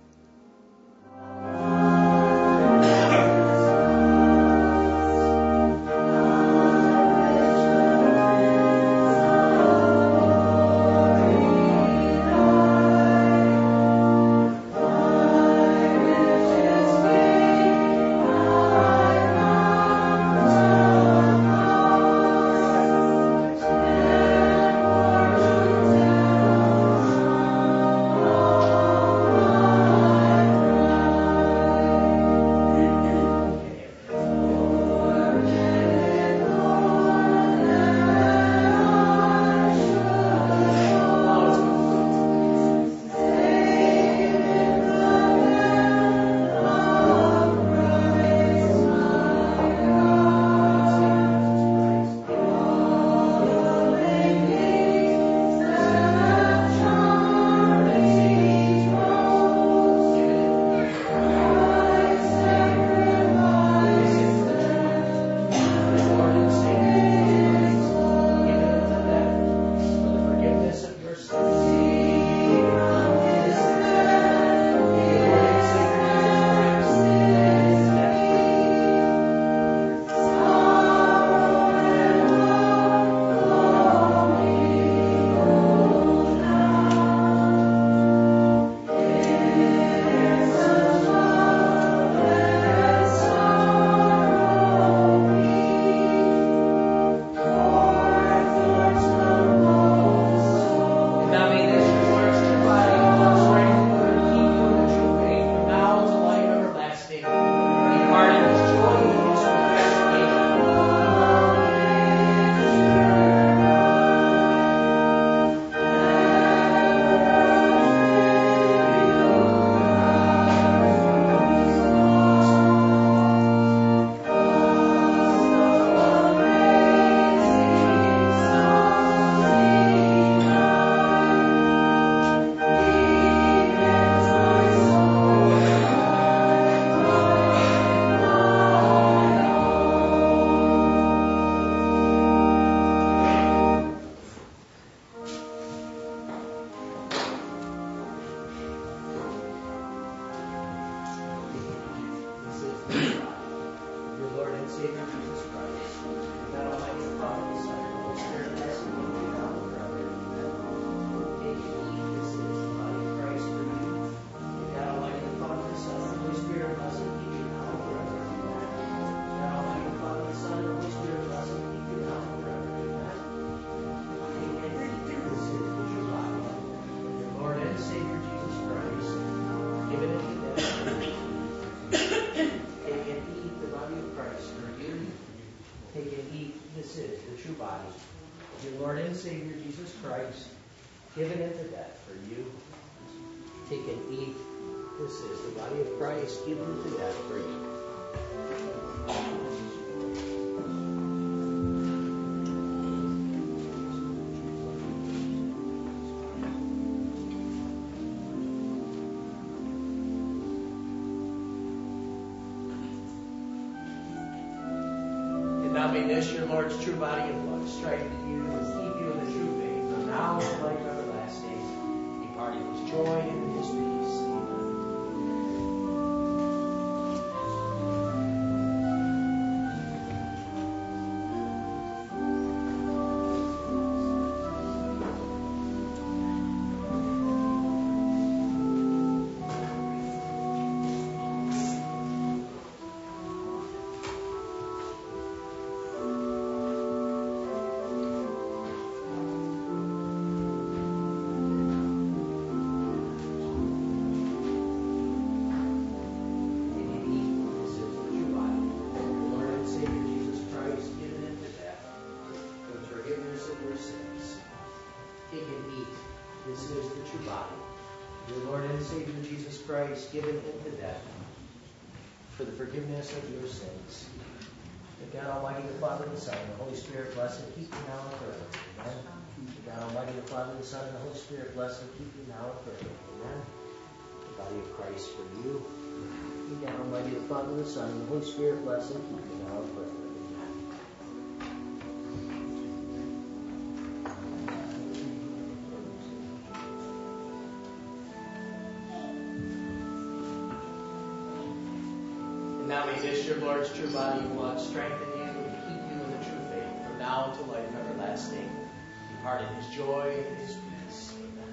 S2: Given into death for you. Take and eat. This is the body of Christ given into death for you. And now may this, your Lord's true body and blood, strengthen you and keep you in the true faith, from now and life everlasting. Departing with his joy and his peace. Christ given into death for the forgiveness of your sins. May God Almighty, the Father, the Son, and the Holy Spirit bless and keep you now and forever. Amen. May God Almighty, the Father, the Son, and the Holy Spirit bless and keep you now and forever. Amen. The body of Christ for you. May God Almighty, the Father, the Son, and the Holy Spirit bless and keep you now and forever. Amen. And now may this your Lord's true body and blood strengthen you and keep you in the true faith from now until life everlasting. Depart in his joy and his peace. Amen.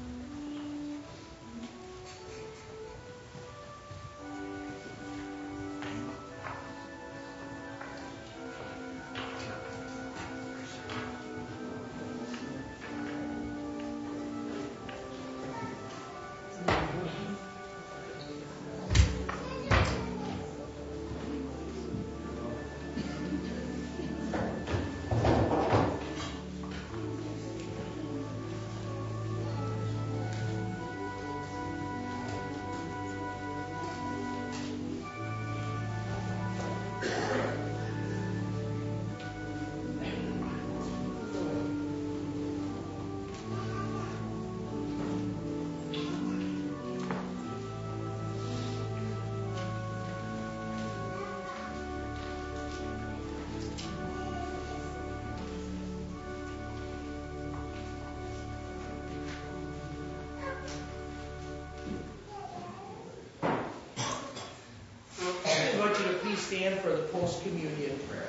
S2: I invite you to please stand for the post-communion prayer.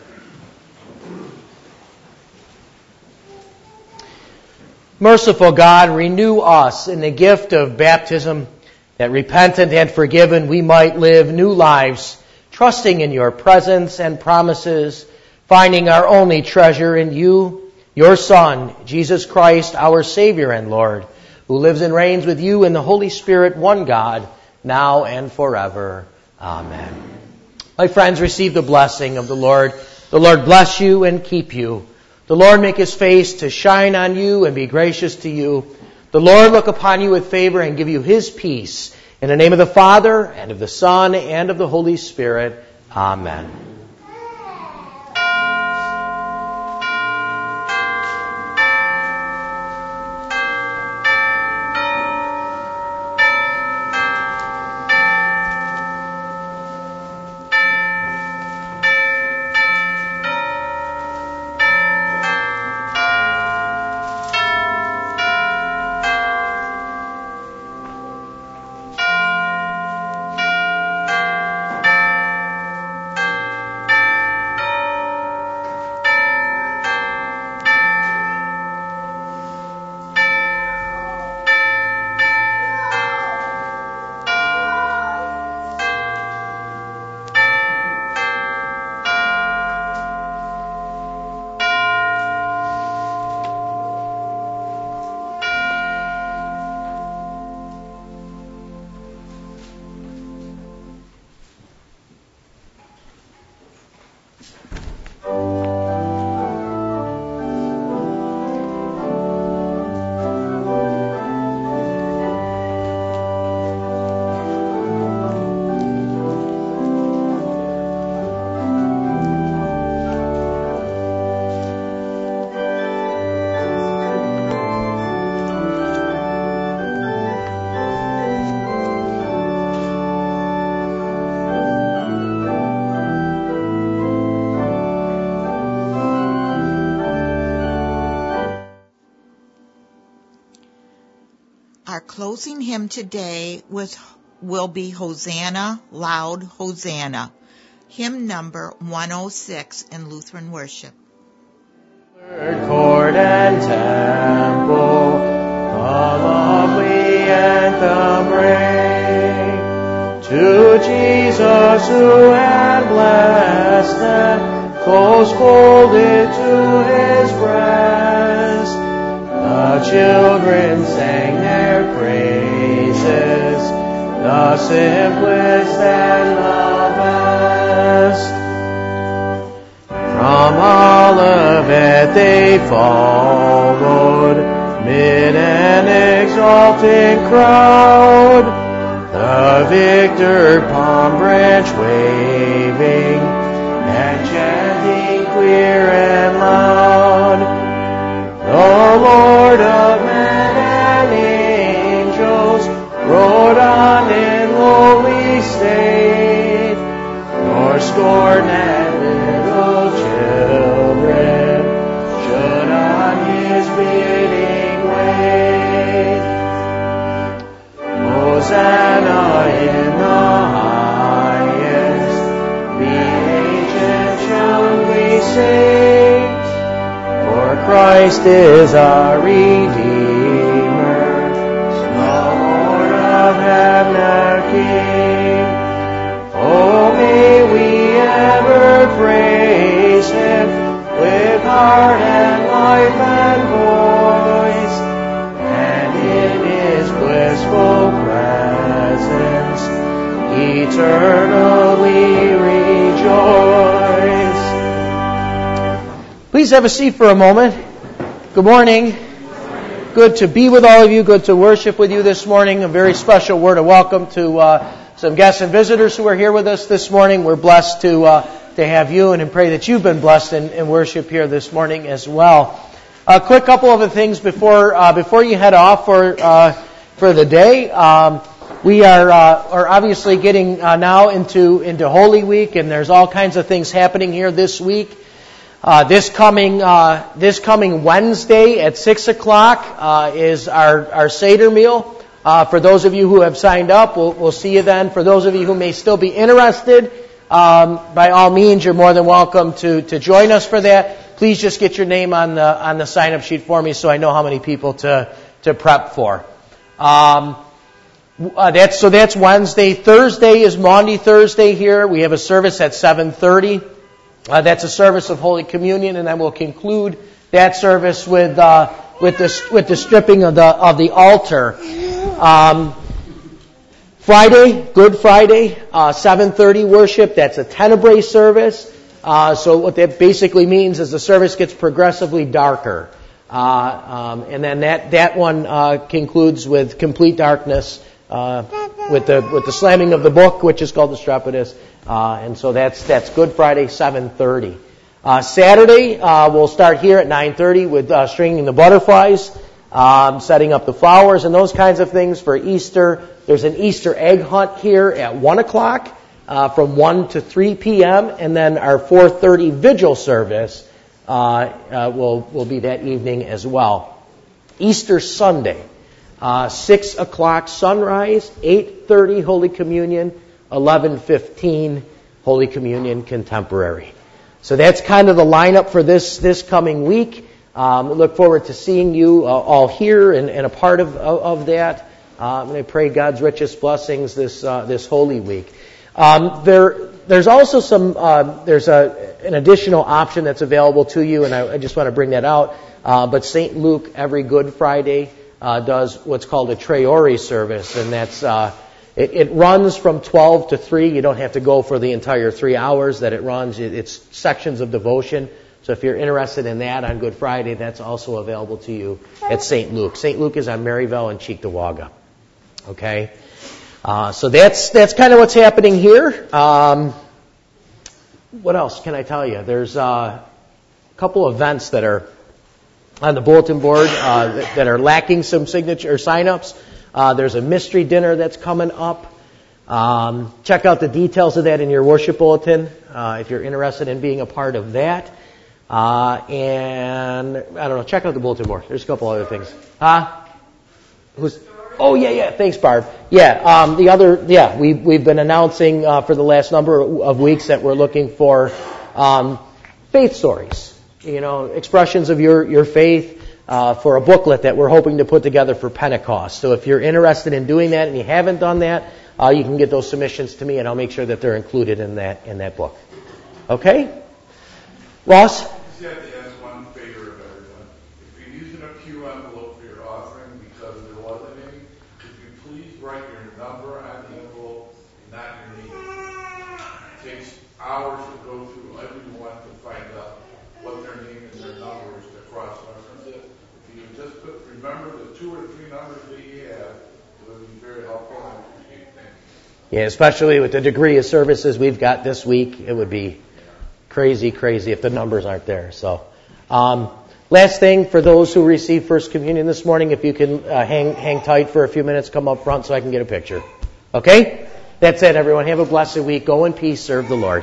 S2: Merciful God, renew us in the gift of baptism, that repentant and forgiven we might live new lives, trusting in your presence and promises, finding our only treasure in you, your Son, Jesus Christ, our Savior and Lord, who lives and reigns with you in the Holy Spirit, one God, now and forever. Amen. My friends, receive the blessing of the Lord. The Lord bless you and keep you. The Lord make his face to shine on you and be gracious to you. The Lord look upon you with favor and give you his peace. In the name of the Father, and of the Son, and of the Holy Spirit. Amen.
S1: Our closing hymn today will be Hosanna, Loud Hosanna, hymn number 106 in Lutheran worship.
S2: Court and temple, a lovely anthem ring, to Jesus who had blessed them, close folded to his breast. The children sang their praises, the simplest and the best. From Olivet they followed, mid an exulting crowd, the victor palm branch waving, and chanting clear and loud. The Lord of men and angels rode on in lowly state, nor scorn at little children should on his bidding wait. Hosanna in the highest, saints, for Christ is our Redeemer, the Lord of heaven, our King. Oh, may we ever praise Him with heart and life and voice, and in His blissful presence eternally rejoice. Please have a seat for a moment. Good morning. Good to be with all of you. Good to worship with you this morning. A very special word of welcome to some guests and visitors who are here with us this morning. We're blessed to have you, and pray that you've been blessed in worship here this morning as well. A quick couple of things before you head off for the day. We are obviously getting now into Holy Week, and there's all kinds of things happening here this week. This coming Wednesday at 6:00 is our Seder meal. For those of you who have signed up, we'll see you then. For those of you who may still be interested, by all means, you're more than welcome to join us for that. Please just get your name on the sign-up sheet for me, so I know how many people to prep for. That's Wednesday. Thursday is Maundy Thursday here. We have a service at 7:30. That's a service of Holy Communion, and then we'll conclude that service with the stripping of the altar. Friday, Good Friday, 7:30 worship. That's a Tenebrae service. So what that basically means is the service gets progressively darker, and then that one concludes with complete darkness, with the slamming of the book, which is called the Strepitus. And so that's Good Friday, 7:30. Saturday, we'll start here at 9:30 with stringing the butterflies, setting up the flowers and those kinds of things for Easter. There's an Easter egg hunt here at 1:00 from 1 to 3 p.m. And then our 4:30 vigil service will be that evening as well. Easter Sunday, 6:00 sunrise, 8:30 Holy Communion, 11:15 Holy Communion Contemporary. So that's kind of the lineup for this coming week. We look forward to seeing you all here and a part of that. And I pray God's richest blessings this Holy Week. There's also an additional option that's available to you, and I just want to bring that out. But St. Luke every Good Friday does what's called a Traore service, and that's it runs from 12 to 3. You don't have to go for the entire 3 hours that it runs. It's sections of devotion. So if you're interested in that on Good Friday, that's also available to you at St. Luke. St. Luke is on Maryville and Cheektowaga. Okay? So that's kind of what's happening here. What else can I tell you? There's a couple of events that are on the bulletin board that are lacking some signature or sign-ups. There's a mystery dinner that's coming up. Check out the details of that in your worship bulletin if you're interested in being a part of that. And I don't know, check out the bulletin board. There's a couple other things. Oh yeah. Thanks, Barb. Yeah. We've been announcing for the last number of weeks that we're looking for faith stories. Expressions of your faith. For a booklet that we're hoping to put together for Pentecost. So if you're interested in doing that and you haven't done that, you can get those submissions to me, and I'll make sure that they're included in that book. Okay? Ross?
S3: I just have to ask one favor of everyone. If you're using a Pew envelope for your offering because there wasn't any, could you please write your number on the envelope and not your name? It takes hours to go through everyone to find out what their name and their number is to cross-reference it. If you just remember the 2 or 3 numbers that you have, it would be very helpful. I appreciate it. Thank you.
S2: Yeah, especially with the degree of services we've got this week, it would be crazy if the numbers aren't there. So, last thing, for those who received First Communion this morning, if you can hang tight for a few minutes, come up front so I can get a picture. Okay? That's it, everyone. Have a blessed week. Go in peace. Serve the Lord.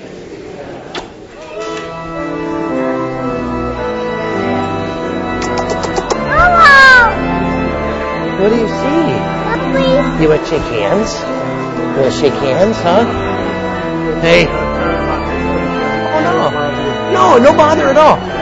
S2: What do you see? You want to shake hands? You want to shake hands, huh? Hey. Oh, no. No bother at all.